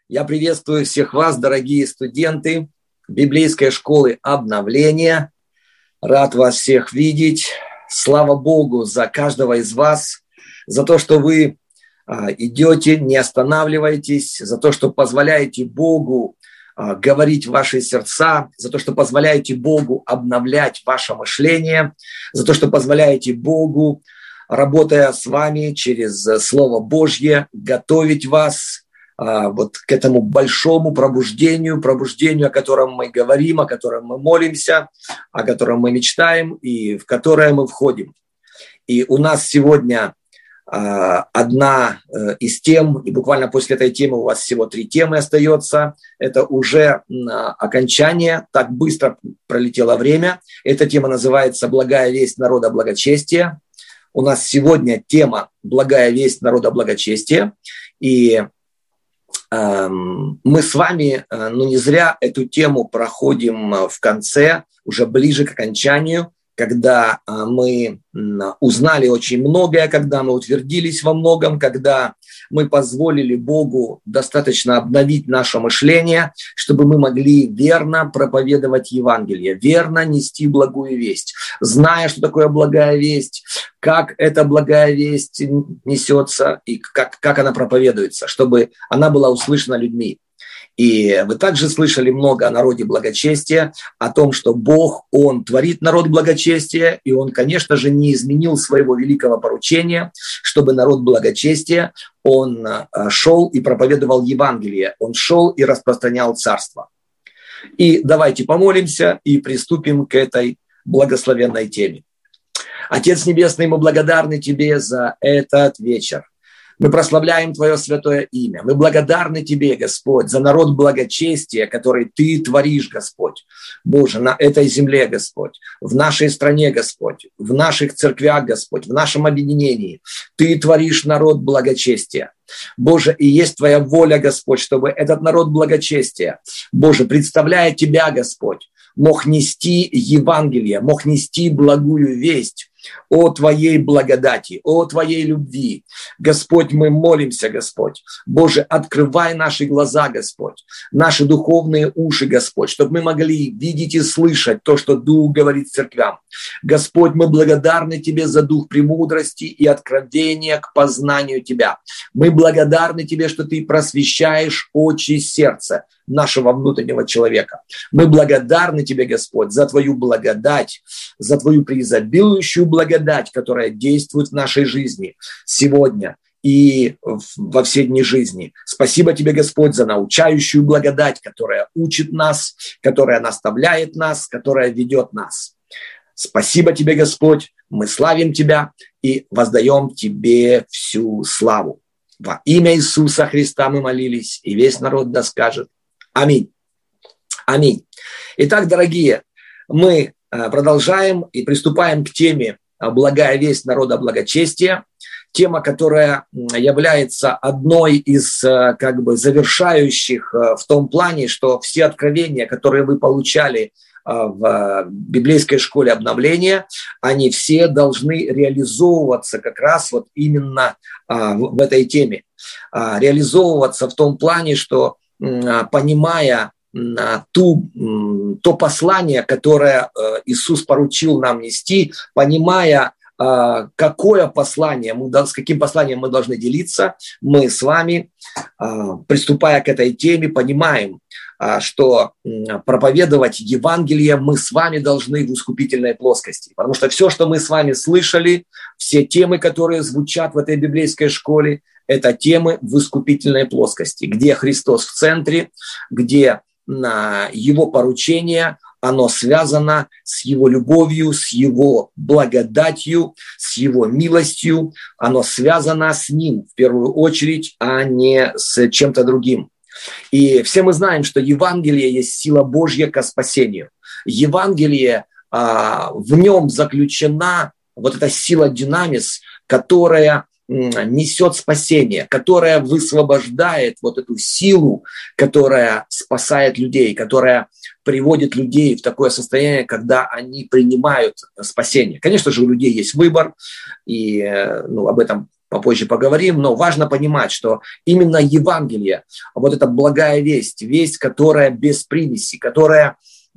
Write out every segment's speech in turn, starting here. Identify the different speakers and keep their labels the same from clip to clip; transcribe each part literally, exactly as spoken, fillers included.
Speaker 1: Я приветствую всех вас, дорогие студенты библейской школы обновления. Рад вас всех видеть. Слава Богу за каждого из вас, за то, что вы идете, не останавливаетесь, за то, что позволяете Богу говорить в ваши сердца, за то, что позволяете Богу обновлять ваше мышление, за то, что позволяете Богу, работая с вами через Слово Божье, готовить вас вот к этому большому пробуждению, пробуждению, о котором мы говорим, о котором мы молимся, о котором мы мечтаем и в которое мы входим. И у нас сегодня одна из тем, и буквально после этой темы у вас всего три темы остается. Это уже окончание, так быстро пролетело время. Эта тема называется «Благая весть народа благочестия». У нас сегодня тема «Благая весть народа благочестия». И мы с вами, ну не зря эту тему проходим в конце, уже ближе к окончанию, когда мы узнали очень многое, когда мы утвердились во многом, когда мы позволили Богу достаточно обновить наше мышление, чтобы мы могли верно проповедовать Евангелие, верно нести благую весть, зная, что такое благая весть, как эта благая весть несется и как, как она проповедуется, чтобы она была услышана людьми. И вы также слышали много о народе благочестия, о том, что Бог, Он творит народ благочестия, и Он, конечно же, не изменил своего великого поручения, чтобы народ благочестия, он шел и проповедовал Евангелие, он шел и распространял царство. И давайте помолимся и приступим к этой благословенной теме. Отец Небесный, мы благодарны Тебе за этот вечер. Мы прославляем Твое святое имя. Мы благодарны Тебе, Господь, за народ благочестия, который Ты творишь, Господь. Боже, на этой земле, Господь, в нашей стране, Господь, в наших церквях, Господь, в нашем объединении. Ты творишь народ благочестия. Боже, и есть Твоя воля, Господь, чтобы этот народ благочестия, Боже, представляя Тебя, Господь, мог нести Евангелие, мог нести благую весть о Твоей благодати, о Твоей любви. Господь, мы молимся, Господь. Боже, открывай наши глаза, Господь, наши духовные уши, Господь, чтобы мы могли видеть и слышать то, что Дух говорит церквям. Господь, мы благодарны Тебе за дух премудрости и откровения к познанию Тебя. Мы благодарны Тебе, что Ты просвещаешь очи сердца нашего внутреннего человека. Мы благодарны Тебе, Господь, за Твою благодать, за Твою преизобилующую благодать, которая действует в нашей жизни сегодня и во все дни жизни. Спасибо Тебе, Господь, за научающую благодать, которая учит нас, которая наставляет нас, которая ведет нас. Спасибо Тебе, Господь, мы славим Тебя и воздаем Тебе всю славу. Во имя Иисуса Христа мы молились, и весь народ да скажет аминь. Аминь. Итак, дорогие, мы продолжаем и приступаем к теме «Благая весть народа благочестия». Тема, которая является одной из как бы завершающих в том плане, что все откровения, которые вы получали в библейской школе обновления, они все должны реализовываться как раз вот именно в этой теме. Реализовываться в том плане, что понимая ту, то послание, которое Иисус поручил нам нести, понимая, какое послание, мы, с каким посланием мы должны делиться, мы с вами, приступая к этой теме, понимаем, что проповедовать Евангелие мы с вами должны в искупительной плоскости. Потому что все, что мы с вами слышали, все темы, которые звучат в этой библейской школе, это темы в искупительной плоскости, где Христос в центре, где Его поручение, оно связано с Его любовью, с Его благодатью, с Его милостью, оно связано с Ним в первую очередь, а не с чем-то другим. И все мы знаем, что Евангелие есть сила Божья ко спасению. Евангелие, в нем заключена вот эта сила динамис, которая несет спасение, которая высвобождает вот эту силу, которая спасает людей, которая приводит людей в такое состояние, когда они принимают спасение. Конечно же, у людей есть выбор, и ну, об этом попозже поговорим, но важно понимать, что именно Евангелие, вот эта благая весть, весть, которая без примеси, которая,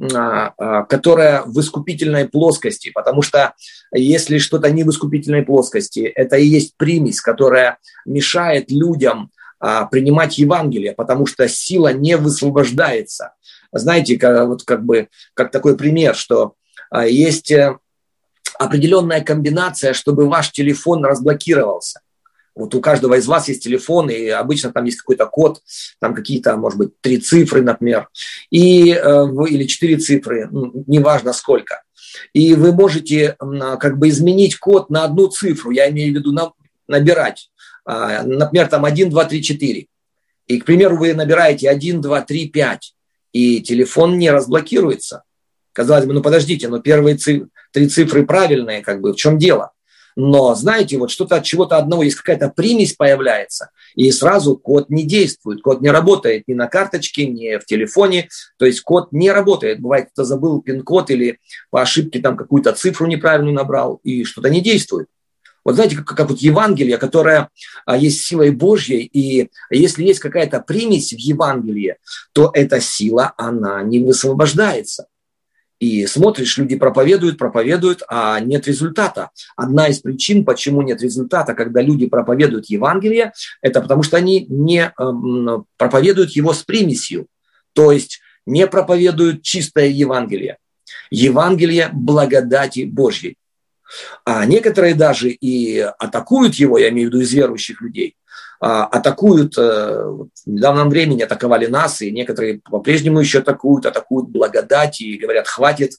Speaker 1: которая в искупительной плоскости, потому что если что-то не в искупительной плоскости, это и есть примесь, которая мешает людям принимать Евангелие, потому что сила не высвобождается. Знаете, как, вот как бы, как такой пример, что есть определенная комбинация, чтобы ваш телефон разблокировался. Вот у каждого из вас есть телефон, и обычно там есть какой-то код, там какие-то, может быть, три цифры, например, и, или четыре цифры, неважно сколько. И вы можете как бы изменить код на одну цифру, я имею в виду набирать, например, там один, два, три, четыре. И, к примеру, вы набираете один, два, три, пять, и телефон не разблокируется. Казалось бы, ну подождите, но первые цифры, три цифры правильные, как бы, в чем дело? Но, знаете, вот что-то от чего-то одного, есть какая-то примесь появляется, и сразу код не действует, код не работает ни на карточке, ни в телефоне, то есть код не работает. Бывает, кто забыл пин-код или по ошибке там какую-то цифру неправильную набрал, и что-то не действует. Вот знаете, как, как вот Евангелие, которое а, есть силой Божьей, и если есть какая-то примесь в Евангелии, то эта сила, она не высвобождается. И смотришь, люди проповедуют, проповедуют, а нет результата. Одна из причин, почему нет результата, когда люди проповедуют Евангелие, это потому что они не э, проповедуют его с примесью. То есть не проповедуют чистое Евангелие. Евангелие благодати Божьей. А некоторые даже и атакуют его, я имею в виду из верующих людей, атакуют, в недавнем времени атаковали нас, и некоторые по-прежнему еще атакуют, атакуют благодать и говорят, хватит.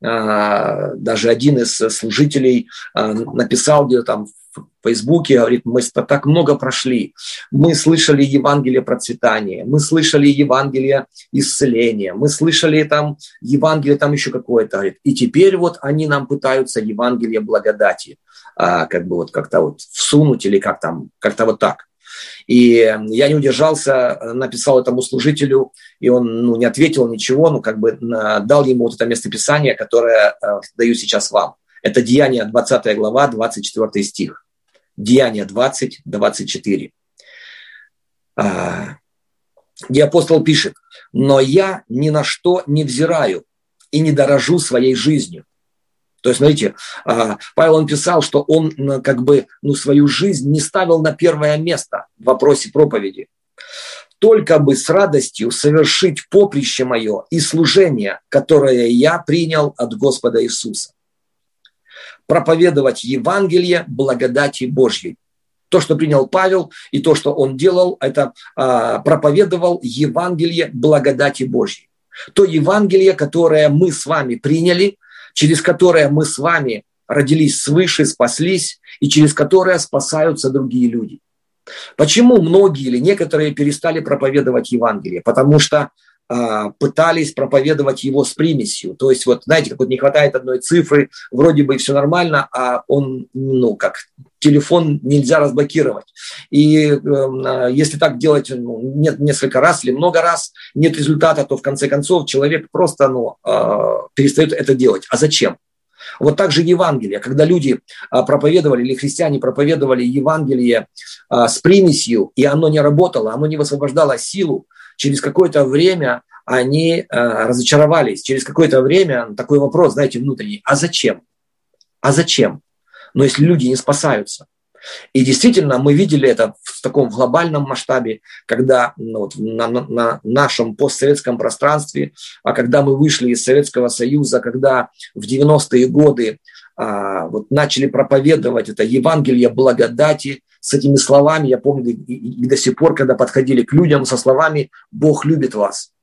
Speaker 1: Даже один из служителей написал где-то там в Фейсбуке, говорит, мы так много прошли, мы слышали Евангелие процветания, мы слышали Евангелие исцеления, мы слышали там Евангелие там еще какое-то, говорит, и теперь вот они нам пытаются Евангелие благодати как бы вот как-то вот всунуть или как там, как-то вот так. И я не удержался, написал этому служителю, и он ну, не ответил ничего, ну как бы дал ему вот это местописание, которое даю сейчас вам. Это Деяния двадцатая глава, двадцать четвёртый стих. Деяния двадцать, двадцать четыре. Где апостол пишет, «Но я ни на что не взираю и не дорожу своей жизнью». То есть, смотрите, Павел он писал, что он как бы ну, свою жизнь не ставил на первое место в вопросе проповеди. «Только бы с радостью совершить поприще мое и служение, которое я принял от Господа Иисуса. Проповедовать Евангелие благодати Божьей». То, что принял Павел, и то, что он делал, это а, проповедовал Евангелие благодати Божьей. То Евангелие, которое мы с вами приняли, через которое мы с вами родились свыше, спаслись, и через которое спасаются другие люди. Почему многие или некоторые перестали проповедовать Евангелие? Потому что э, пытались проповедовать его с примесью. То есть, вот знаете, как вот не хватает одной цифры, вроде бы все нормально, а он, ну, как телефон нельзя разблокировать. И э, если так делать ну, нет, несколько раз или много раз, нет результата, то в конце концов человек просто ну, э, перестает это делать. А зачем? Вот так же Евангелие. Когда люди э, проповедовали, или христиане проповедовали Евангелие э, с примесью, и оно не работало, оно не высвобождало силу, через какое-то время они э, разочаровались. Через какое-то время такой вопрос, знаете, внутренний. А зачем? А зачем? Но если люди не спасаются. И действительно, мы видели это в таком глобальном масштабе, когда ну, вот, на, на, на нашем постсоветском пространстве, а когда мы вышли из Советского Союза, когда в девяностые годы а, вот, начали проповедовать это Евангелие благодати с этими словами, я помню, и, и до сих пор, когда подходили к людям со словами «Бог любит вас».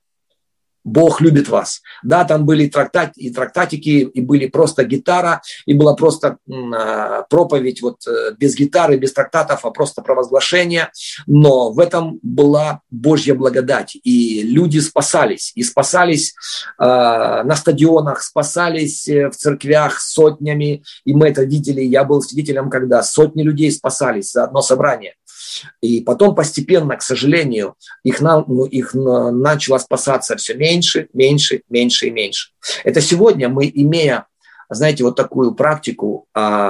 Speaker 1: Бог любит вас. Да, там были трактат, и трактатики, и были просто гитара, и была просто э, проповедь вот, э, без гитары, без трактатов, а просто провозглашение. Но в этом была Божья благодать. И люди спасались. И спасались э, на стадионах, спасались в церквях сотнями. И мы это видели. Я был свидетелем, когда сотни людей спасались за одно собрание. И потом постепенно, к сожалению, их, на, ну, их начало спасаться все меньше, меньше, меньше и меньше. Это сегодня мы, имея знаете, вот такую практику,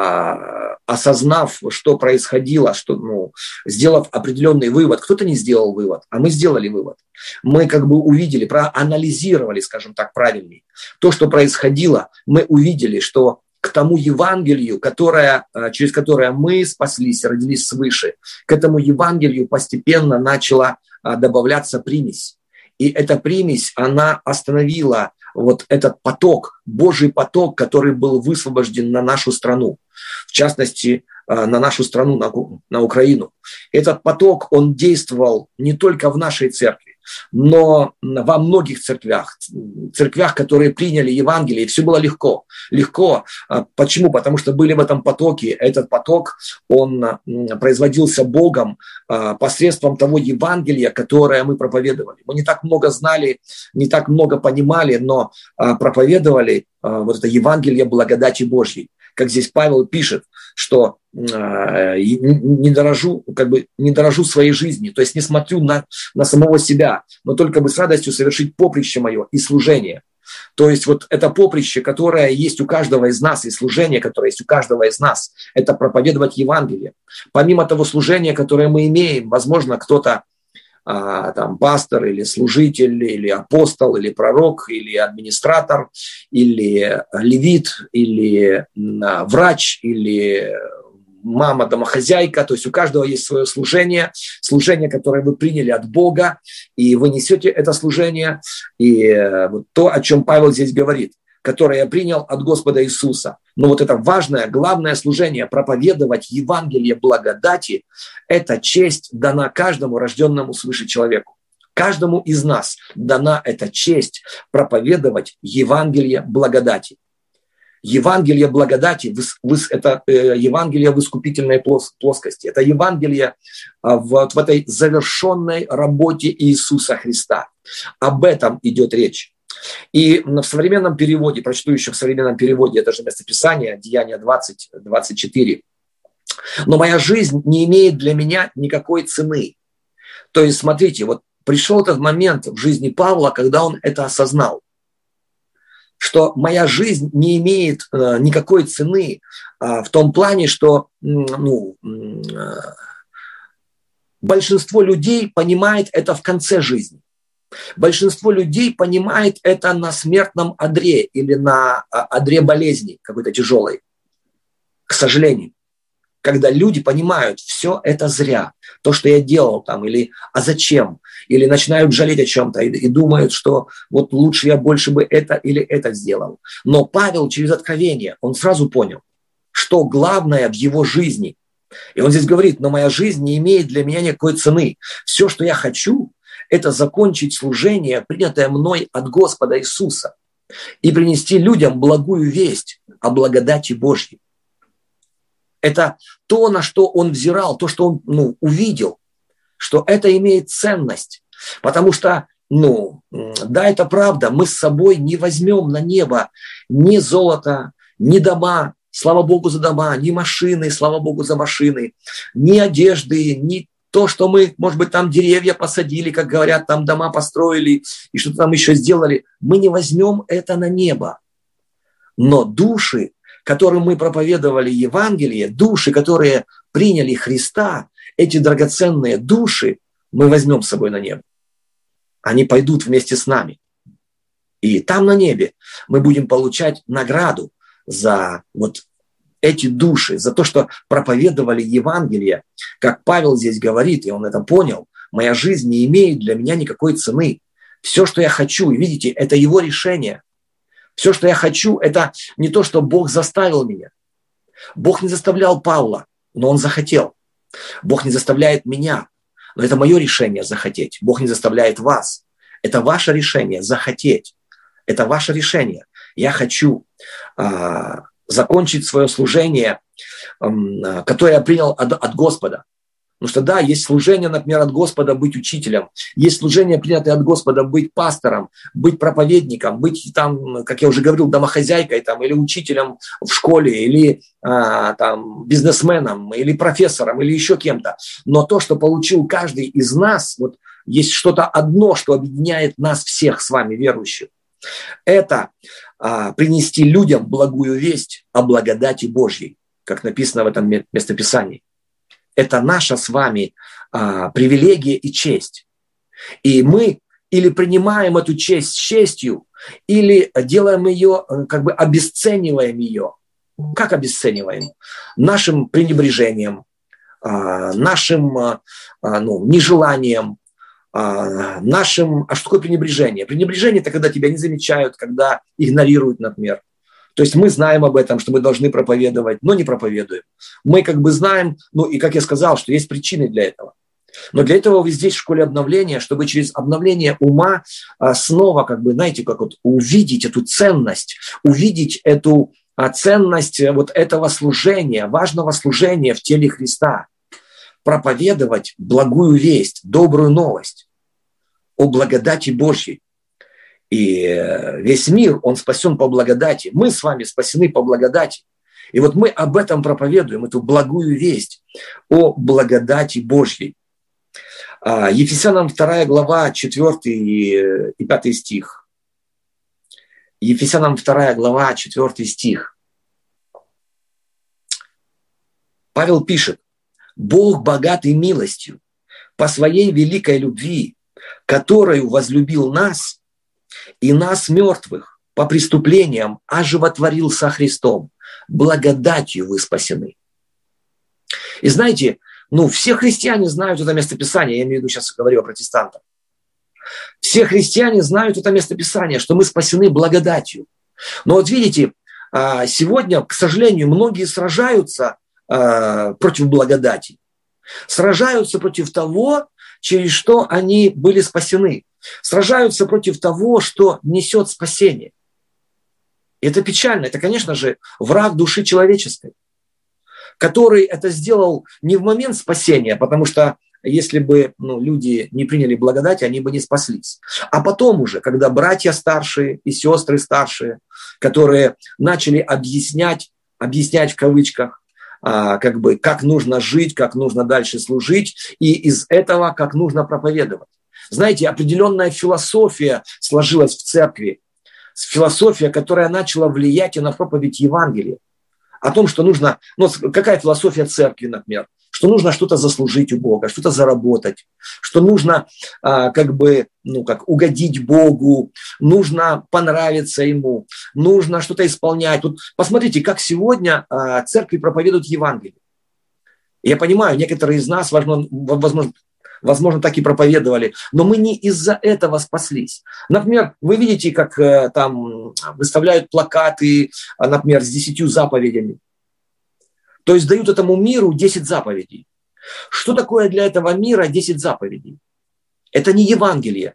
Speaker 1: а, осознав, что происходило, что, ну, сделав определенный вывод. Кто-то не сделал вывод, а мы сделали вывод. Мы как бы увидели, проанализировали, скажем так, правильнее. То, что происходило, мы увидели, что к тому Евангелию, которое, через которое мы спаслись, родились свыше, к этому Евангелию постепенно начала добавляться примесь. И эта примесь, она остановила вот этот поток, Божий поток, который был высвобожден на нашу страну, в частности, на нашу страну, на, на Украину. Этот поток, он действовал не только в нашей церкви, но во многих церквях, церквях, которые приняли Евангелие, и все было легко. Легко. Почему? Потому что были в этом потоке. Этот поток, он производился Богом посредством того Евангелия, которое мы проповедовали. Мы не так много знали, не так много понимали, но проповедовали вот это Евангелие благодати Божьей. Как здесь Павел пишет, что э, не дорожу, как бы не дорожу своей жизнью, то есть не смотрю на, на самого себя, но только бы с радостью совершить поприще мое и служение. То есть вот это поприще, которое есть у каждого из нас, и служение, которое есть у каждого из нас, это проповедовать Евангелие. Помимо того служения, которое мы имеем, возможно, кто-то А, там, пастор или служитель, или апостол, или пророк, или администратор, или левит, или а, врач, или мама-домохозяйка. То есть у каждого есть свое служение, служение, которое вы приняли от Бога, и вы несете это служение. И вот то, о чем Павел здесь говорит, которое я принял от Господа Иисуса. Но вот это важное, главное служение, проповедовать Евангелие благодати, эта честь дана каждому рожденному свыше человеку. Каждому из нас дана эта честь проповедовать Евангелие благодати. Евангелие благодати – это Евангелие в искупительной плоскости. Это Евангелие вот в этой завершенной работе Иисуса Христа. Об этом идет речь. И в современном переводе, прочту еще в современном переводе, это же местописание, Деяния двадцать, двадцать четыре. «Но моя жизнь не имеет для меня никакой цены». То есть, смотрите, вот пришел этот момент в жизни Павла, когда он это осознал, что моя жизнь не имеет э, никакой цены э, в том плане, что ну, э, большинство людей понимает это в конце жизни. Большинство людей понимает это на смертном одре или на одре болезни какой-то тяжелой. К сожалению. Когда люди понимают, все это зря. То, что я делал там, или а зачем? Или начинают жалеть о чем-то и, и думают, что вот лучше я больше бы это или это сделал. Но Павел через откровение, он сразу понял, что главное в его жизни. И он здесь говорит, но моя жизнь не имеет для меня никакой цены. Все, что я хочу, это закончить служение, принятое мной от Господа Иисуса, и принести людям благую весть о благодати Божьей. Это то, на что он взирал, то, что он ну, увидел, что это имеет ценность. Потому что, ну, да, это правда, мы с собой не возьмем на небо ни золото, ни дома, слава Богу за дома, ни машины, слава Богу за машины, ни одежды, ни то, что мы, может быть, там деревья посадили, как говорят, там дома построили и что-то там еще сделали, мы не возьмем это на небо. Но души, которым мы проповедовали Евангелие, души, которые приняли Христа, эти драгоценные души мы возьмем с собой на небо. Они пойдут вместе с нами. И там на небе мы будем получать награду за вот эти души, за то, что проповедовали Евангелие. Как Павел здесь говорит, и он это понял, моя жизнь не имеет для меня никакой цены. Все, что я хочу, и видите, это его решение. Все, что я хочу, это не то, что Бог заставил меня. Бог не заставлял Павла, но он захотел. Бог не заставляет меня, но это мое решение захотеть. Бог не заставляет вас. Это ваше решение захотеть. Это ваше решение. Я хочу а, закончить свое служение, а, которое я принял от, от Господа. Потому что да, есть служение, например, от Господа быть учителем, есть служение, принятое от Господа, быть пастором, быть проповедником, быть там, как я уже говорил, домохозяйкой там, или учителем в школе, или а, там, бизнесменом, или профессором, или еще кем-то. Но то, что получил каждый из нас, вот есть что-то одно, что объединяет нас всех с вами, верующих. Это а, принести людям благую весть о благодати Божьей, как написано в этом местописании. Это наша с вами а, привилегия и честь. И мы или принимаем эту честь с честью, или делаем ее, как бы обесцениваем ее. Как обесцениваем? Нашим пренебрежением, а, нашим а, ну, нежеланием, а, нашим... А что такое пренебрежение? Пренебрежение – это когда тебя не замечают, когда игнорируют, например. То есть мы знаем об этом, что мы должны проповедовать, но не проповедуем. Мы как бы знаем, ну и как я сказал, что есть причины для этого. Но для этого вы здесь в школе обновления, чтобы через обновление ума а, снова, как бы, знаете, как вот увидеть эту ценность, увидеть эту а, ценность вот этого служения, важного служения в теле Христа, проповедовать благую весть, добрую новость о благодати Божьей. И весь мир, он спасен по благодати. Мы с вами спасены по благодати. И вот мы об этом проповедуем, эту благую весть о благодати Божьей. Ефесянам вторая глава, четвёртый и пятый стих. Ефесянам вторая глава, четвёртый стих. Павел пишет: «Бог богатый милостью по своей великой любви, которою возлюбил нас, и нас, мертвых, по преступлениям оживотворил со Христом. Благодатью вы спасены». И знаете, ну, все христиане знают это местописание, я имею в виду, сейчас говорю о протестантах. Все христиане знают это местописание, что мы спасены благодатью. Но вот видите, сегодня, к сожалению, многие сражаются против благодати. Сражаются против того, через что они были спасены. Сражаются против того, что несет спасение. И это печально. Это, конечно же, враг души человеческой, который это сделал не в момент спасения, потому что если бы ну, люди не приняли благодать, они бы не спаслись. А потом уже, когда братья старшие и сестры старшие, которые начали объяснять, объяснять в кавычках, а, как бы, как нужно жить, как нужно дальше служить, и из этого как нужно проповедовать. Знаете, определенная философия сложилась в церкви, философия, которая начала влиять и на проповедь Евангелия. О том, что нужно, ну, какая философия церкви, например, что нужно что-то заслужить у Бога, что-то заработать, что нужно а, как бы, ну, как угодить Богу, нужно понравиться Ему, нужно что-то исполнять. Вот посмотрите, как сегодня а, церкви проповедуют Евангелие. Я понимаю, некоторые из нас, возможно, возможно, возможно, так и проповедовали, но мы не из-за этого спаслись. Например, вы видите, как э, там выставляют плакаты, например, с десятью заповедями. То есть дают этому миру десять заповедей. Что такое для этого мира десять заповедей? Это не Евангелие.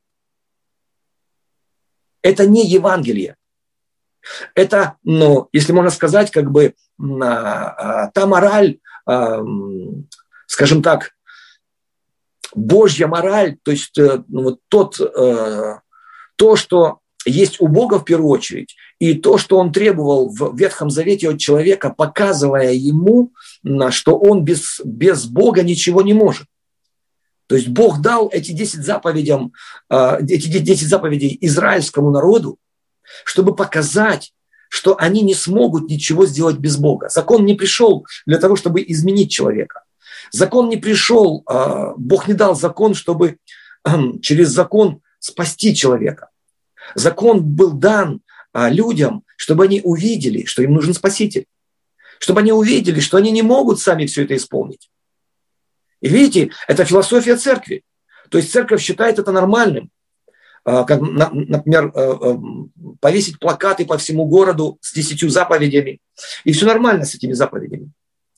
Speaker 1: Это не Евангелие. Это, ну, если можно сказать, как бы та мораль, скажем так, Божья мораль, то есть ну, вот тот, э, то, что есть у Бога в первую очередь, и то, что Он требовал в Ветхом Завете от человека, показывая ему, что он без, без Бога ничего не может. То есть Бог дал эти десять заповедей, э, эти десять заповедей израильскому народу, чтобы показать, что они не смогут ничего сделать без Бога. Закон не пришел для того, чтобы изменить человека. Закон не пришел, Бог не дал закон, чтобы через закон спасти человека. Закон был дан людям, чтобы они увидели, что им нужен Спаситель. Чтобы они увидели, что они не могут сами все это исполнить. И видите, это философия церкви. То есть церковь считает это нормальным. Как, например, повесить плакаты по всему городу с десятью заповедями. И все нормально с этими заповедями.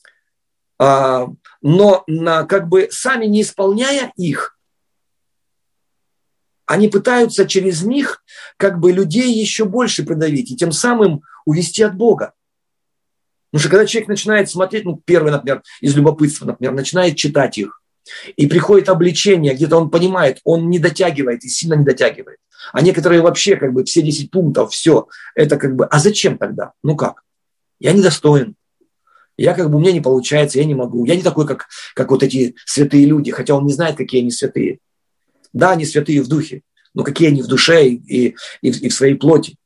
Speaker 1: Но как бы сами не исполняя их, они пытаются через них как бы людей еще больше придавить и тем самым увести от Бога. Потому что когда человек начинает смотреть, ну, первый, например, из любопытства, например, начинает читать их, и приходит обличение, где-то он понимает, он не дотягивает и сильно не дотягивает. А некоторые вообще как бы все десять пунктов, все, это как бы, а зачем тогда? Ну как? Я недостоин. Я как бы, у меня не получается, я не могу. Я не такой, как, как вот эти святые люди, хотя он не знает, какие они святые. Да, они святые в духе, но какие они в душе и, и, и в своей плоти.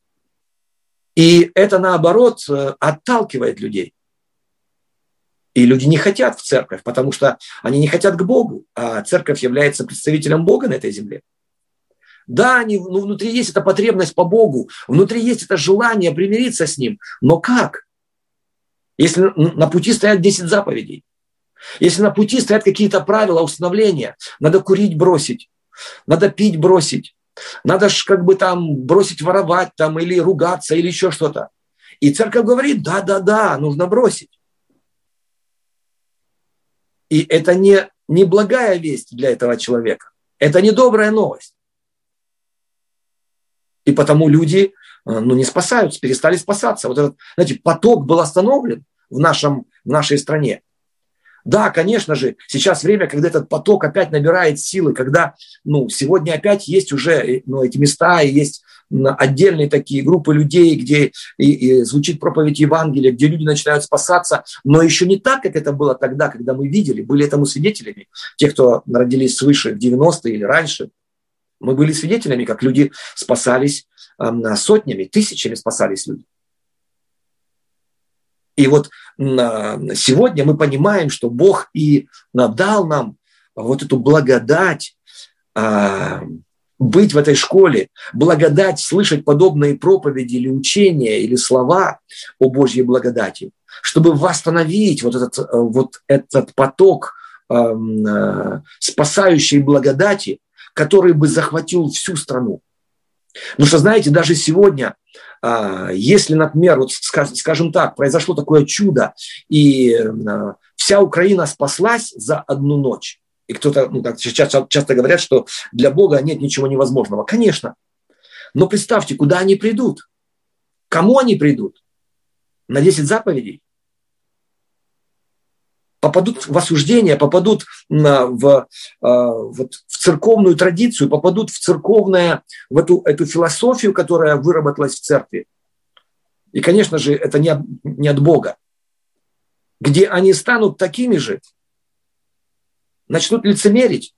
Speaker 1: И это, наоборот, отталкивает людей. И люди не хотят в церковь, потому что они не хотят к Богу, а церковь является представителем Бога на этой земле. Да, они, ну, внутри есть эта потребность по Богу, внутри есть это желание примириться с Ним. Но как? Если на пути стоят десять заповедей, если на пути стоят какие-то правила, установления, надо курить бросить, надо пить бросить, надо ж как бы там бросить воровать там, или ругаться, или еще что-то. И церковь говорит, да-да-да, нужно бросить. И это не, не благая весть для этого человека. Это не добрая новость. И потому люди ну, не спасаются, перестали спасаться. Вот этот, знаете, поток был остановлен в, нашем, в нашей стране. Да, конечно же, сейчас время, когда этот поток опять набирает силы, когда ну, сегодня опять есть уже ну, эти места, и есть отдельные такие группы людей, где и, и звучит проповедь Евангелия, где люди начинают спасаться, но еще не так, как это было тогда, когда мы видели, были этому свидетелями, те, кто родились свыше в девяностые или раньше. Мы были свидетелями, как люди спасались э, сотнями, тысячами спасались люди. И вот сегодня мы понимаем, что Бог и дал нам вот эту благодать быть в этой школе, благодать слышать подобные проповеди или учения, или слова о Божьей благодати, чтобы восстановить вот этот, вот этот поток спасающей благодати, который бы захватил всю страну. Потому что, знаете, даже сегодня, если, например, вот скажем так, произошло такое чудо, и вся Украина спаслась за одну ночь, и кто-то, ну, так, часто, часто говорят, что для Бога нет ничего невозможного. Конечно. Но представьте, куда они придут? Кому они придут? На десять заповедей? Попадут в осуждение, попадут в, в, в церковную традицию, попадут в церковное, в эту, эту философию, которая выработалась в церкви. И, конечно же, это не от, не от Бога. Где они станут такими же, начнут лицемерить,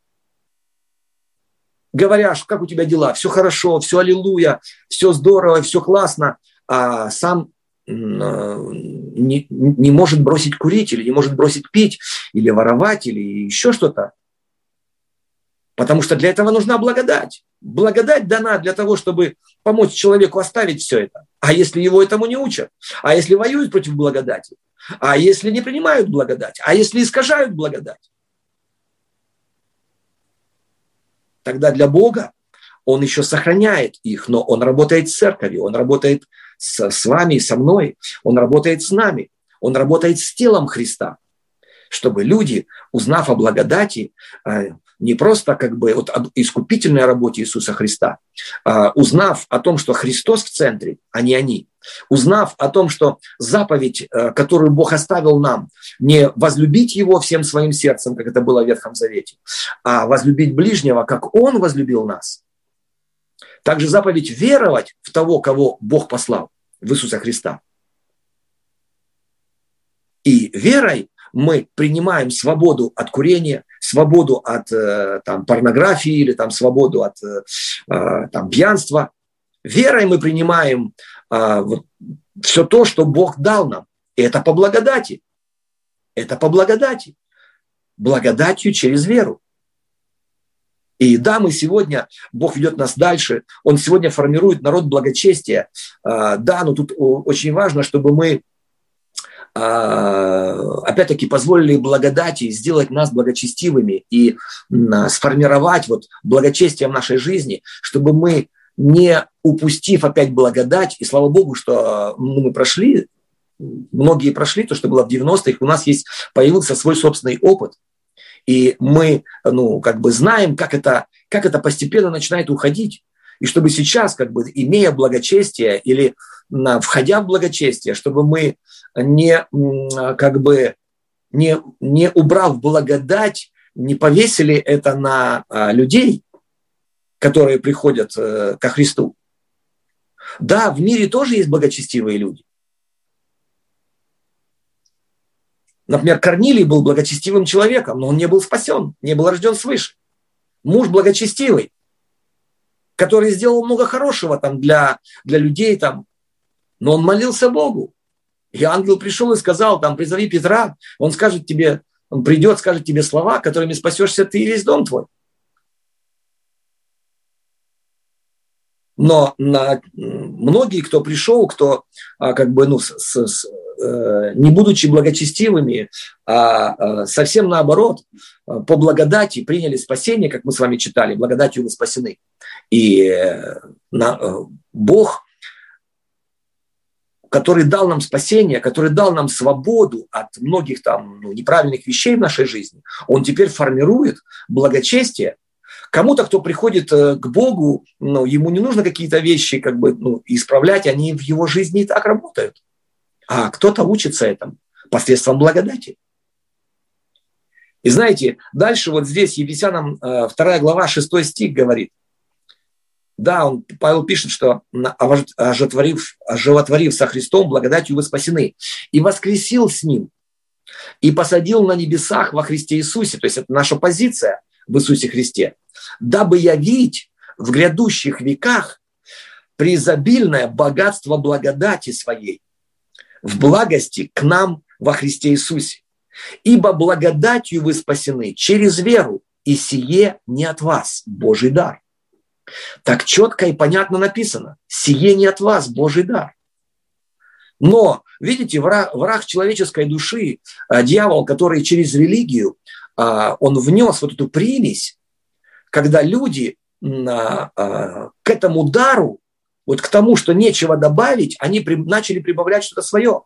Speaker 1: говоря, как у тебя дела, все хорошо, все аллилуйя, все здорово, все классно, а сам не, не может бросить курить, или не может бросить пить, или воровать, или еще что-то. Потому что для этого нужна благодать. Благодать дана для того, чтобы помочь человеку оставить все это. А если его этому не учат? А если воюют против благодати? А если не принимают благодать? А если искажают благодать? Тогда для Бога Он еще сохраняет их, но Он работает с церковью, Он работает с, с вами, со мной, Он работает с нами, Он работает с телом Христа, чтобы люди, узнав о благодати, не просто как бы вот об искупительной работе Иисуса Христа, узнав о том, что Христос в центре, а не они, узнав о том, что заповедь, которую Бог оставил нам, не возлюбить Его всем своим сердцем, как это было в Ветхом Завете, а возлюбить ближнего, как Он возлюбил нас. Также заповедь веровать в того, кого Бог послал, в Иисуса Христа. И верой мы принимаем свободу от курения, свободу от там, порнографии или там, свободу от там, пьянства. Верой мы принимаем а, вот, все то, что Бог дал нам. И это по благодати. Это по благодати. Благодатью через веру. И да, мы сегодня, Бог ведет нас дальше, Он сегодня формирует народ благочестия. А, да, но тут очень важно, чтобы мы опять-таки позволили благодати сделать нас благочестивыми и сформировать вот благочестие в нашей жизни, чтобы мы, не упустив опять благодать, и слава Богу, что мы прошли, многие прошли то, что было в девяностых, у нас есть, появился свой собственный опыт, и мы ну, как бы знаем, как это, как это постепенно начинает уходить, и чтобы сейчас, как бы, имея благочестие или входя в благочестие, чтобы мы не, как бы, не, не убрав благодать, не повесили это на людей, которые приходят ко Христу. Да, в мире тоже есть благочестивые люди. Например, Корнилий был благочестивым человеком, но он не был спасен, не был рожден свыше. Муж благочестивый. который сделал много хорошего там для, для людей, там, но он молился Богу. И ангел пришел и сказал, там, призови Петра, он скажет тебе, он придет, скажет тебе слова, которыми спасешься ты и весь дом твой. Но на, многие, кто пришел, кто как бы, ну, с, с, не будучи благочестивыми, а, а совсем наоборот, по благодати приняли спасение, как мы с вами читали, благодатью вы спасены. И на, Бог, который дал нам спасение, который дал нам свободу от многих там, ну, неправильных вещей в нашей жизни, Он теперь формирует благочестие. Кому-то, кто приходит к Богу, ну, ему не нужно какие-то вещи как бы, ну, исправлять, они в его жизни и так работают. А кто-то учится этому посредством благодати. И знаете, дальше вот здесь Ефесянам вторая глава, шестой стих говорит. Да, он, Павел пишет, что оживотворив, оживотворив со Христом, благодатью вы спасены. И воскресил с Ним, и посадил на небесах во Христе Иисусе. То есть это наша позиция в Иисусе Христе. Дабы явить в грядущих веках преизобильное богатство благодати своей в благости к нам во Христе Иисусе. Ибо благодатью вы спасены через веру, и сие не от вас, Божий дар. Так четко и понятно написано. Сие не от вас, Божий дар. Но, видите, враг, враг человеческой души, дьявол, который через религию, он внес вот эту примесь, когда люди к этому дару, вот к тому, что нечего добавить, они при, начали прибавлять что-то свое.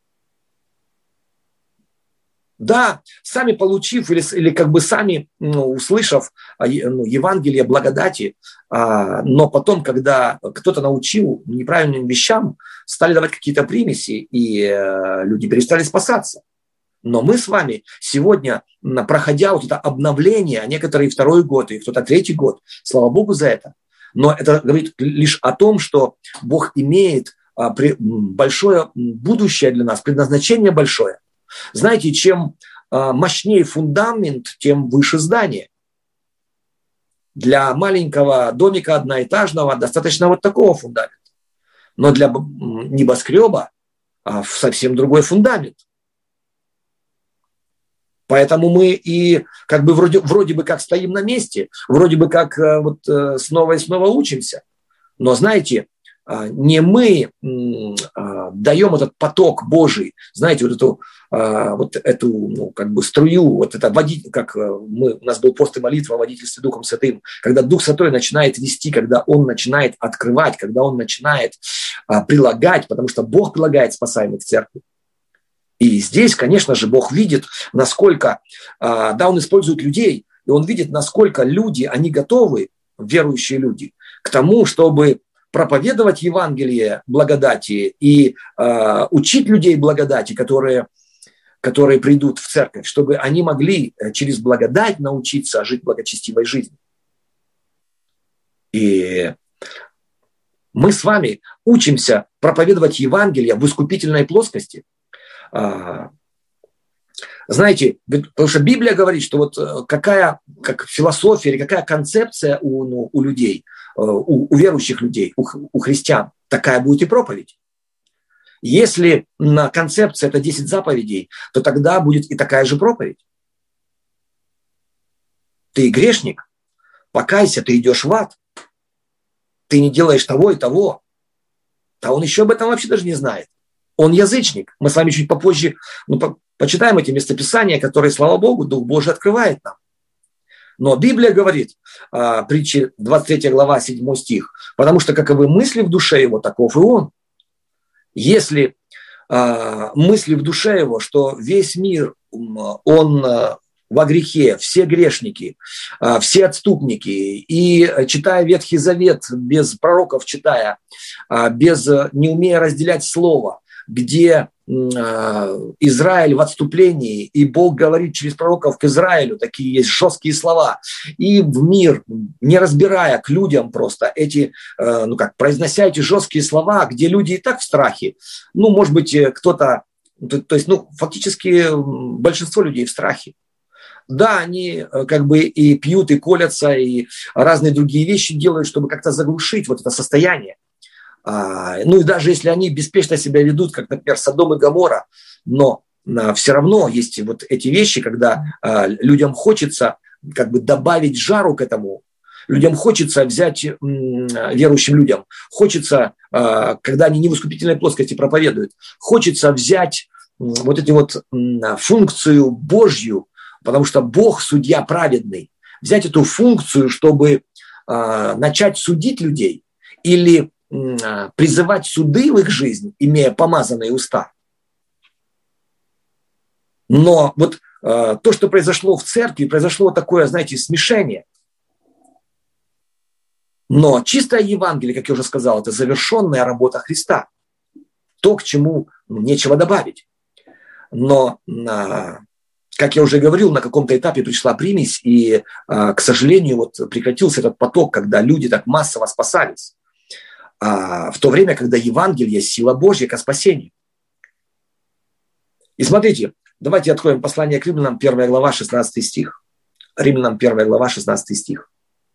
Speaker 1: Да, сами получив или, или как бы сами, ну, услышав, ну, Евангелие благодати, а, но потом, когда кто-то научил неправильным вещам, стали давать какие-то примеси, и а, люди перестали спасаться. Но мы с вами сегодня, проходя вот это обновление, некоторые второй год, и кто-то третий год, слава Богу за это, но это говорит лишь о том, что Бог имеет а, при, большое будущее для нас, предназначение большое. Знаете, чем а, мощнее фундамент, тем выше здание. Для маленького домика одноэтажного достаточно вот такого фундамента. Но для небоскреба а, совсем другой фундамент. Поэтому мы и как бы вроде, вроде бы как стоим на месте, вроде бы как вот снова и снова учимся. Но знаете, не мы даем этот поток Божий, знаете, вот эту, вот эту ну, как бы струю, вот это водить, как мы, у нас был пост и молитва о водительстве Духом Святым, когда Дух Святой начинает вести, когда Он начинает открывать, когда Он начинает прилагать, потому что Бог прилагает спасаемых в церкви. И здесь, конечно же, Бог видит, насколько, да, Он использует людей, и Он видит, насколько люди, они готовы, верующие люди, к тому, чтобы проповедовать Евангелие благодати и э, учить людей благодати, которые, которые придут в церковь, чтобы они могли через благодать научиться жить благочестивой жизнью. И мы с вами учимся проповедовать Евангелие в искупительной плоскости. Знаете, потому что Библия говорит, что вот какая как философия или какая концепция у, ну, у людей, у, у верующих людей, у, у христиан, такая будет и проповедь. Если на концепция это десять заповедей, то тогда будет и такая же проповедь. Ты грешник, покайся, ты идешь в ад, ты не делаешь того и того. А он еще об этом вообще даже не знает. Он язычник. Мы с вами чуть попозже ну, по, почитаем эти местописания, которые, слава Богу, Дух Божий открывает нам. Но Библия говорит, а, притча двадцать третья глава, седьмой стих, потому что каковы мысли в душе его, таков и он. Если а, мысли в душе его, что весь мир, он а, во грехе, все грешники, а, все отступники, и читая Ветхий Завет, без пророков читая, а, без, не умея разделять слово, где э, Израиль в отступлении, и Бог говорит через пророков к Израилю, такие есть жесткие слова, и в мир, не разбирая к людям просто эти, э, ну как, произнося эти жесткие слова, где люди и так в страхе, ну, может быть, кто-то, то, то есть, ну, фактически большинство людей в страхе. Да, они как бы и пьют, и колятся, и разные другие вещи делают, чтобы как-то заглушить вот это состояние. Ну и даже если они беспечно себя ведут, как, например, Содом и Гоморра, но все равно есть вот эти вещи, когда людям хочется как бы добавить жару к этому, людям хочется взять, верующим людям, хочется, когда они не в искупительной плоскости проповедуют, хочется взять вот эту вот функцию Божью, потому что Бог судья праведный, взять эту функцию, чтобы начать судить людей или призывать суды в их жизнь, имея помазанные уста. Но вот э, то, что произошло в церкви, произошло такое, знаете, смешение. Но чистое Евангелие, как я уже сказал, это завершенная работа Христа. То, к чему ну, нечего добавить. Но, э, как я уже говорил, на каком-то этапе пришла примесь, и, э, к сожалению, вот прекратился этот поток, когда люди так массово спасались. А в то время, когда Евангелие – сила Божья ко спасению. И смотрите, давайте откроем послание к Римлянам, первая глава, шестнадцатый стих. Римлянам, первая глава, шестнадцатый стих.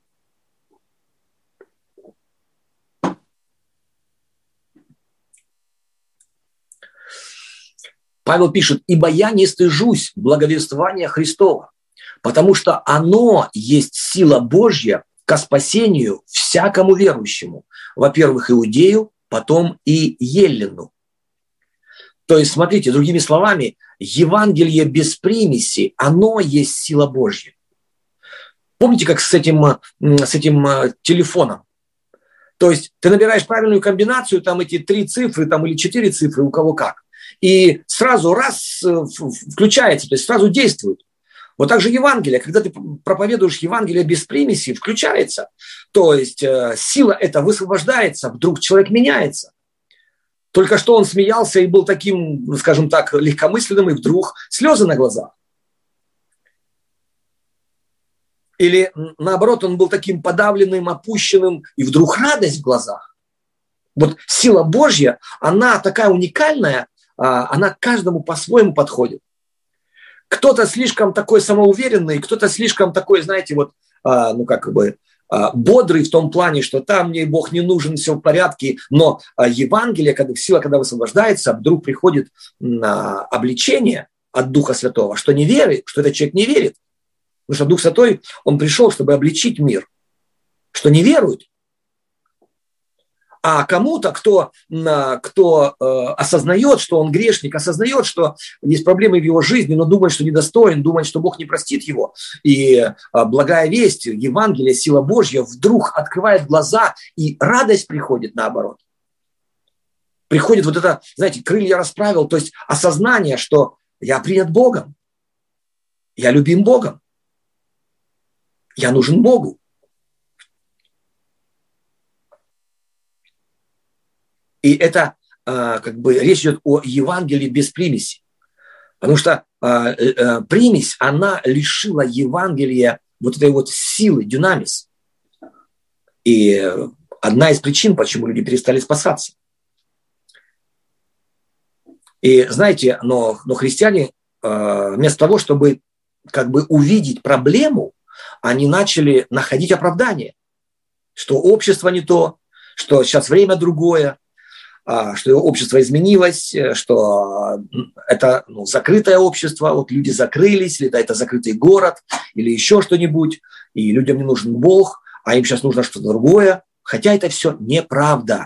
Speaker 1: Павел пишет: «Ибо я не стыжусь благовествования Христова, потому что оно есть сила Божья ко спасению всякому верующему, во-первых, иудею, потом и еллину». То есть, смотрите, другими словами, Евангелие без примеси, оно есть сила Божья. Помните, как с этим, с этим телефоном? То есть, ты набираешь правильную комбинацию, там эти три цифры, там или четыре цифры, у кого как, и сразу раз включается, то есть сразу действует. Вот так же Евангелие, когда ты проповедуешь Евангелие без примеси, включается. То есть э, сила эта высвобождается, вдруг человек меняется. Только что он смеялся и был таким, скажем так, легкомысленным, и вдруг слезы на глазах. Или наоборот, он был таким подавленным, опущенным, и вдруг радость в глазах. Вот сила Божья, она такая уникальная, она каждому по-своему подходит. Кто-то слишком такой самоуверенный, кто-то слишком такой, знаете, вот, а, ну как бы а, бодрый в том плане, что там мне Бог не нужен, все в порядке. Но а, Евангелие, когда, сила, когда высвобождается, вдруг приходит на обличение от Духа Святого, что не верит, что этот человек не верит. Потому что Дух Святой, он пришел, чтобы обличить мир, что не верует. А кому-то, кто, кто э, осознает, что он грешник, осознает, что есть проблемы в его жизни, но думает, что недостоин, думает, что Бог не простит его. И э, благая весть, Евангелие, сила Божья вдруг открывает глаза, и радость приходит наоборот. Приходит вот это, знаете, крылья расправил, то есть осознание, что я принят Богом, я любим Богом, я нужен Богу. И это э, как бы речь идет о Евангелии без примеси. Потому что э, э, примесь, она лишила Евангелия вот этой вот силы, дюнамис. И одна из причин, почему люди перестали спасаться. И знаете, но, но христиане э, вместо того, чтобы как бы увидеть проблему, они начали находить оправдание. Что общество не то, что сейчас время другое, что общество изменилось, что это ну, закрытое общество, вот люди закрылись, или это закрытый город, или еще что-нибудь, и людям не нужен Бог, а им сейчас нужно что-то другое. Хотя это все неправда.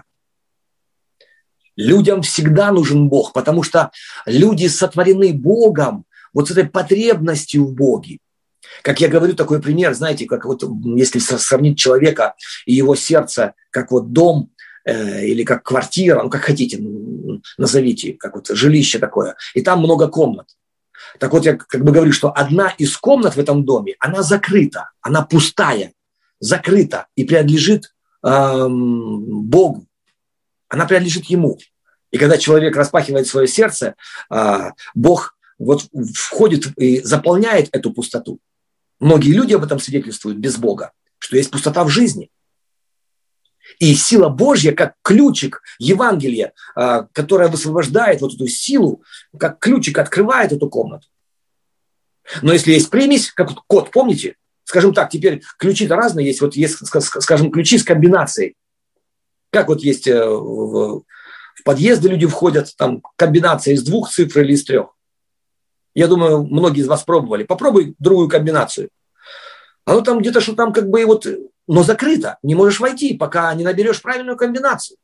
Speaker 1: Людям всегда нужен Бог, потому что люди сотворены Богом, вот с этой потребностью в Боге. Как я говорю, такой пример, знаете, как вот если сравнить человека и его сердце, как вот дом, или как квартира, ну как хотите, назовите, как вот жилище такое, и там много комнат. Так вот, я как бы говорю, что одна из комнат в этом доме, она закрыта, она пустая, закрыта и принадлежит эм, Богу, она принадлежит Ему. И когда человек распахивает свое сердце, э, Бог вот входит и заполняет эту пустоту. Многие люди об этом свидетельствуют без Бога, что есть пустота в жизни. И сила Божья, как ключик Евангелия, которая высвобождает вот эту силу, как ключик открывает эту комнату. Но если есть примесь, как код, помните? Скажем так, теперь ключи-то разные есть. Вот есть, скажем, ключи с комбинацией. Как вот есть в подъезды люди входят, там комбинация из двух цифр или из трех. Я думаю, многие из вас пробовали. Попробуй другую комбинацию. Оно там где-то, что там как бы вот, но закрыто. Не можешь войти, пока не наберешь правильную комбинацию.